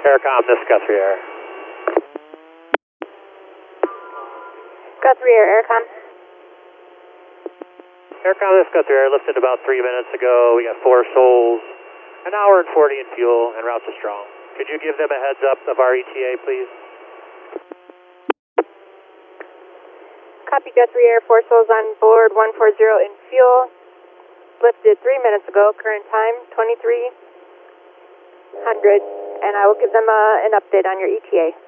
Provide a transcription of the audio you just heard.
Aircom, this is Guthrie Air. Guthrie Air, Aircom. Aircom, this is Guthrie Air. Lifted about 3 minutes ago. We got 4 souls, an hour and 40 in fuel, and routes are strong. Could you give them a heads up of our ETA, please? Copy, Guthrie Air. 4 souls on board, 140 in fuel. Lifted 3 minutes ago. Current time 2300, and I will give them an update on your ETA.